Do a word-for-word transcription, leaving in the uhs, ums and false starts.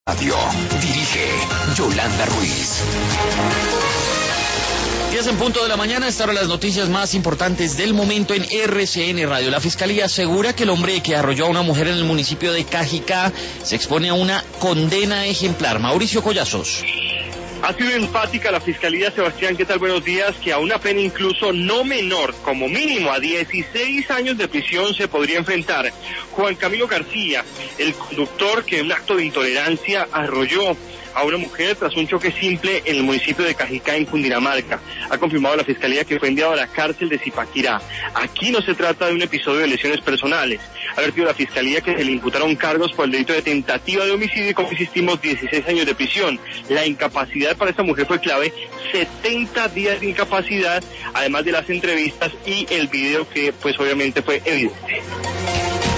Radio. Dirige Yolanda Ruiz. diez en punto de la mañana, estas son las noticias más importantes del momento en R C N Radio. La Fiscalía asegura que el hombre que arrolló a una mujer en el municipio de Cajicá se expone a una condena ejemplar. Mauricio Collazos. Ha sido enfática la Fiscalía, Sebastián, ¿qué tal? Buenos días, que a una pena incluso no menor, como mínimo a dieciséis años de prisión se podría enfrentar Juan Camilo García, el conductor que en un acto de intolerancia arrolló a una mujer tras un choque simple en el municipio de Cajicá, en Cundinamarca. Ha confirmado la Fiscalía que fue enviado a la cárcel de Zipaquirá. Aquí no se trata de un episodio de lesiones personales. Ha advertido la Fiscalía que se le imputaron cargos por el delito de tentativa de homicidio y, como insistimos, dieciséis años de prisión. La incapacidad para esta mujer fue clave, setenta días de incapacidad, además de las entrevistas y el video que, pues, obviamente fue evidente.